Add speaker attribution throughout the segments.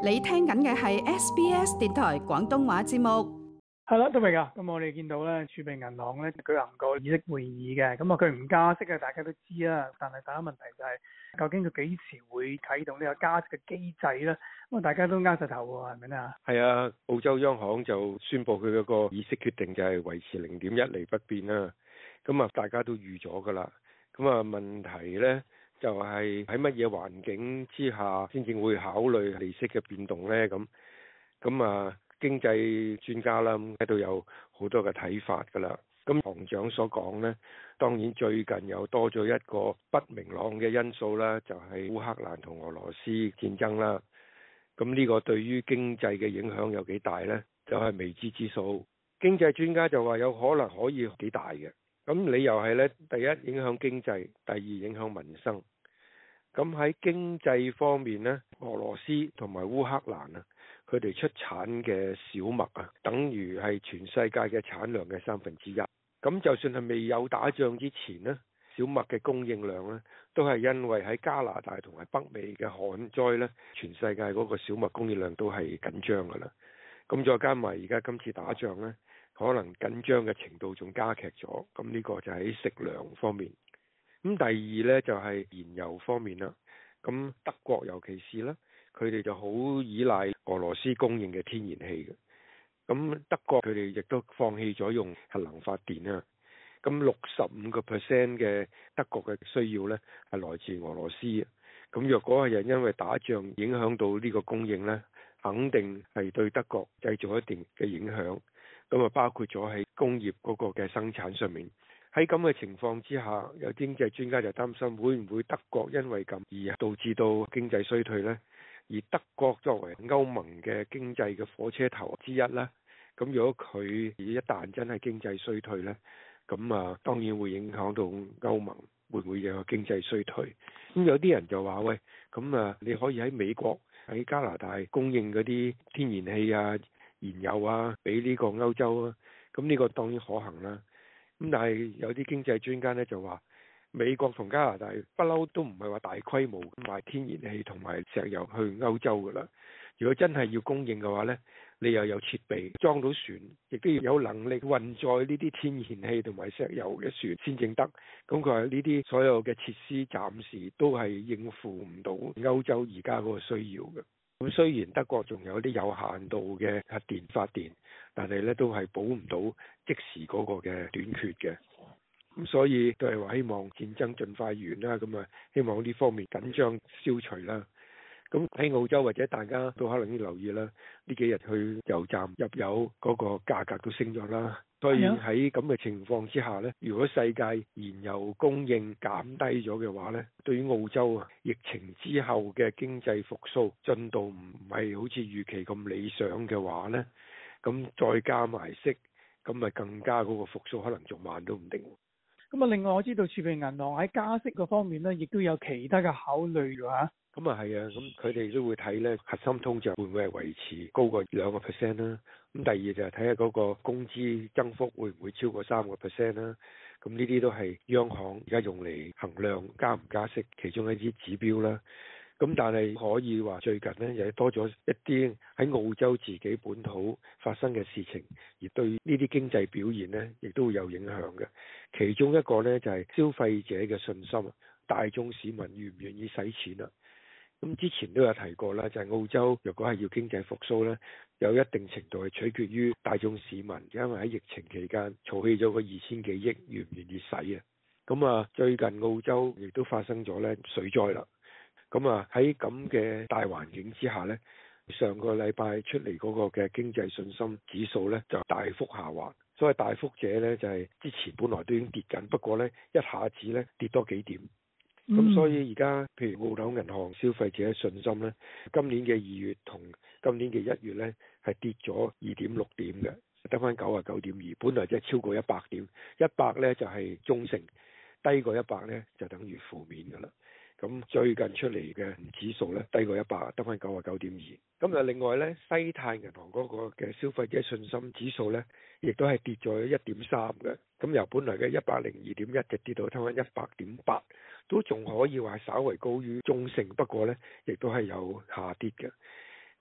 Speaker 1: 你聽緊嘅係 SBS 電台廣東話節目。
Speaker 2: 係啦，都明噶。咁我哋見到咧，儲備銀行咧舉行過議息會議嘅。咁啊，佢唔加息嘅，大家都知啦。但係第一問題就係，究竟佢幾時會啟動呢個加息嘅機制咧？咁啊，大家都拗晒頭喎，係咪啊？
Speaker 3: 係啊，澳洲央行就宣布佢嗰個議息決定就係維持0.1厘不變啦。咁啊，大家都預咗噶啦。咁啊，問題咧就係喺乜嘢環境之下先至會考慮利息嘅變動咧？咁啊，經濟專家啦喺度有好多嘅睇法噶啦。咁行長所講呢，當然最近又多咗一個不明朗嘅因素啦，就係烏克蘭同俄羅斯戰爭啦。咁呢個對於經濟嘅影響有幾大呢？就係未知之數。經濟專家就話有可能可以幾大嘅。咁理由係呢，第一影響經濟，第二影響民生。咁喺經濟方面呢，俄羅斯同埋烏克蘭啊，佢哋出產嘅小麥啊，等於係全世界嘅產量嘅1/3。咁就算係未有打仗之前呢，小麥嘅供應量呢，都係因為喺加拿大同埋北美嘅旱災呢，全世界嗰個小麥供應量都係緊張㗎啦。咁再加埋而家今次打仗呢，可能緊張嘅程度仲加劇咗。咁呢個就喺食糧方面。咁第二呢，就係燃油方面啦。咁德國尤其是啦，佢哋就好依賴俄羅斯供應嘅天然氣嘅。咁德國佢哋亦都放棄咗用核能發電啊。咁65% 嘅德國嘅需要呢，係來自俄羅斯。咁若果係因為打仗影響到呢個供應呢，肯定係對德國製造一定嘅影響。咁啊，包括咗喺工業嗰個嘅生產上面。喺咁嘅情況之下，有經濟專家就擔心會唔會德國因為咁而導致到經濟衰退呢？而德國作為歐盟嘅經濟嘅火車頭之一呢，咁如果佢一旦真係經濟衰退呢，咁啊當然會影響到歐盟會唔會有經濟衰退。咁有啲人就話喂，咁啊你可以喺美國喺加拿大供應嗰啲天然氣啊、燃油啊俾呢個歐洲啊，咁呢個當然可行啦。咁但係有啲經濟專家咧就話，美國同加拿大不嬲都唔係話大規模賣天然氣同埋石油去歐洲噶啦。如果真係要供應嘅話呢，你又有設備裝到船，亦都要有能力運載呢啲天然氣同埋石油嘅船先正得。咁佢話呢啲所有嘅設施暫時都係應付唔到歐洲而家嗰個需要嘅。咁雖然德國仲有啲有限度嘅核電發電，但係咧都係補唔到即時嗰個嘅短缺嘅。咁所以都係話希望戰爭盡快完啦，咁啊希望呢方面緊張消除啦。咁喺澳洲或者大家都可能要留意啦，呢幾日去油站入油嗰個價格都升咗啦。所以喺咁嘅情況之下呢，如果世界燃油供應減低咗嘅話呢，對於澳洲啊疫情之後嘅經濟復甦進度唔係好似預期咁理想嘅話呢，咁再加埋息，咁咪更加嗰個復甦可能仲慢都唔定。
Speaker 2: 咁啊，另外我知道儲備銀行喺加息嗰方面呢，亦都有其他嘅考慮㗎嚇。
Speaker 3: 咁啊係啊，咁佢哋都會睇呢核心通脹會唔會係維持高過2%啦。咁第二就係睇下嗰個工資增幅會唔會超過3%啦。咁呢啲都係央行而家用嚟衡量加唔加息其中一啲指標啦。咁但係可以話最近呢，又多咗一啲喺澳洲自己本土發生嘅事情，而對呢啲經濟表現呢，亦都會有影響嘅。其中一個呢，就係消費者嘅信心，大眾市民願唔願意使錢啊？咁之前都有提過啦，就係澳洲若果係要經濟復甦呢，有一定程度係取決於大眾市民，因為喺疫情期間儲起咗個2000幾億，願唔願意使啊？咁啊，最近澳洲亦都發生咗呢水災啦。咁啊喺咁嘅大環境之下呢，上個禮拜出嚟嗰個嘅經濟信心指數呢，就大幅下滑。所謂大幅者呢，就係之前本來都已經跌緊，不過呢一下子呢跌多幾點。咁所以而家譬如澳洲銀行消費者信心呢，今年嘅2月同今年嘅1月呢，係跌咗2.6點嘅，得返99.2，本來即係超過100點，100呢就係中性，低過100呢就等於負面㗎啦。咁最近出嚟嘅指數呢，低過100，得返99.2。咁啊，另外呢，西太銀行嗰個嘅消費者信心指數呢，亦都係跌咗1.3嘅。咁由本來嘅102.1就跌到得返100.8，都仲可以話稍為高於中性，不過呢，亦都係有下跌嘅。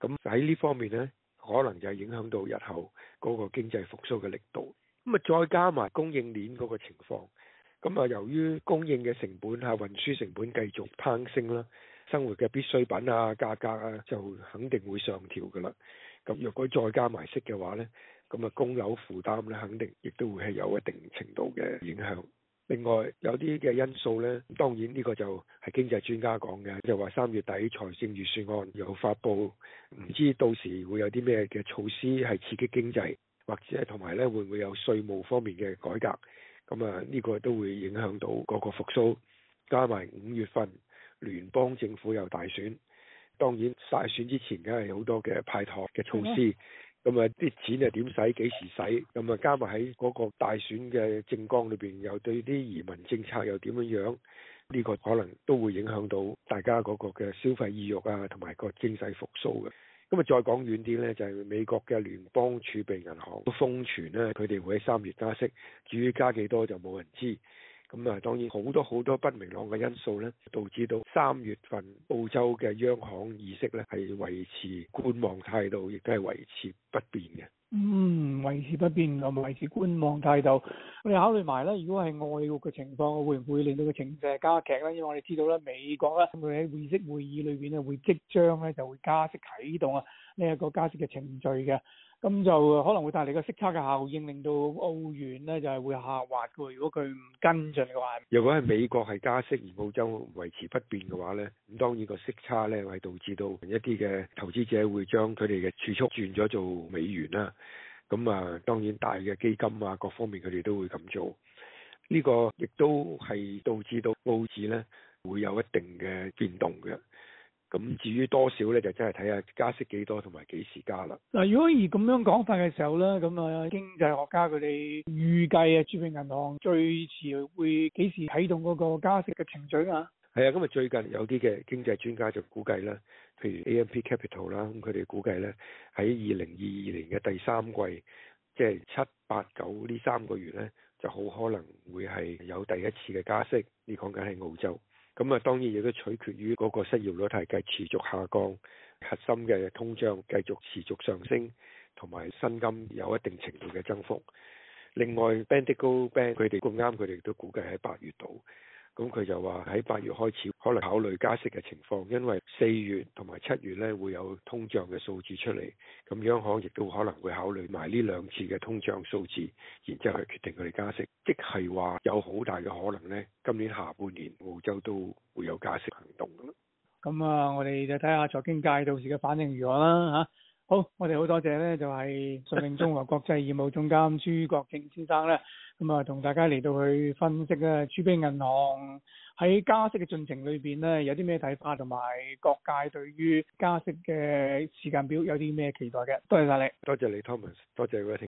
Speaker 3: 咁喺呢方面呢，可能就係影響到日後嗰個經濟復甦嘅力度。咁啊，再加埋供應鏈嗰個情況，咁啊，由於供應嘅成本啊、運輸成本繼續攀升啦，生活嘅必需品啊、價格啊就肯定會上調㗎啦。咁若果再加埋息嘅話呢，咁啊，供樓負擔咧肯定亦都會係有一定程度嘅影響。另外有啲嘅因素呢，當然呢個就係經濟專家講嘅，就話3月底財政預算案有發布，唔知到時會有啲咩嘅措施係刺激經濟，或者係同埋呢會唔會有稅務方面嘅改革。咁啊，呢個都會影響到嗰個復甦。加埋5月份聯邦政府有大選，當然大選之前梗係好多嘅派糖嘅措施。咁啊，啲錢係點使、幾時使？咁啊，加埋喺嗰個大選嘅政綱裏邊，又對啲移民政策又點樣？呢個可能都會影響到大家嗰個嘅消費意欲啊，同埋個經濟復甦嘅。咁啊，再講遠啲呢，就係美國嘅聯邦儲備銀行都瘋傳呢，佢哋會喺3月加息，至於加幾多就冇人知。咁啊，當然好多不明朗嘅因素咧，導致到3月份澳洲嘅央行議息咧係維持觀望態度，亦都係維持不變嘅。
Speaker 2: 維持不變，咁維持觀望態度。我哋考慮埋咧，如果係外國嘅情況，會唔會令到個情勢加劇咧？因為我哋知道咧，美國咧佢喺議息會議裏邊咧會即將咧就會加息啟動啊呢一個加息嘅程序嘅。咁就可能會帶嚟個息差嘅效應，令到澳元咧就係會下滑嘅。如果佢唔跟進嘅話，
Speaker 3: 如果係美國係加息而澳洲維持不變嘅話咧，咁當然個息差咧係導致到一啲嘅投資者會將佢哋嘅儲蓄轉咗做美元啦。咁啊，當然大嘅基金啊各方面佢哋都會咁做。呢個亦都係導致到澳紙咧會有一定嘅變動嘅。咁至於多少咧，就真係睇下加息幾多同埋幾時加啦。
Speaker 2: 嗱，如果以咁樣講法嘅時候咧，咁啊經濟學家佢哋預計啊，儲備銀行最遲會幾時啟動嗰個加息嘅程序啊？
Speaker 3: 係啊，咁啊最近有啲嘅經濟專家就估計啦，譬如 AMP Capital 啦，咁佢哋估計咧喺2022年嘅第3季，即係7、8、9呢3個月咧，就好可能會係有第一次嘅加息。你講緊係澳洲。咁啊，當然亦都取決於嗰個失業率係繼續持續下降，核心嘅通脹繼續持續上升，同埋薪金有一定程度嘅增幅。另外 Bendigo Bank 佢哋咁啱，佢哋都估計喺8月度。咁佢就話喺8月開始可能考慮加息嘅情況，因為4月同埋7月咧會有通脹嘅數字出嚟，咁央行亦都可能會考慮埋呢2次嘅通脹數字，然之後去決定佢哋加息，即係話有好大嘅可能咧，今年下半年澳洲都會有加息行動㗎啦。
Speaker 2: 咁啊，我哋就睇下財經界到時嘅反應如何啦嚇。好，我哋好多謝咧，就係信領中華國際業務總監朱國正先生咧，咁啊同大家嚟到去分析啊儲備銀行喺加息嘅進程裏邊咧有啲咩睇法，同埋各界對於加息嘅時間表有啲咩期待嘅。多謝晒你，
Speaker 3: 多謝你 Thomas， 多謝各位聽。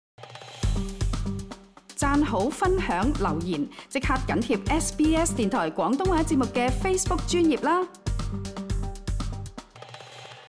Speaker 1: 讚好、分享、留言，即刻緊貼SBS 電台廣東話節目嘅 Facebook 專頁啦！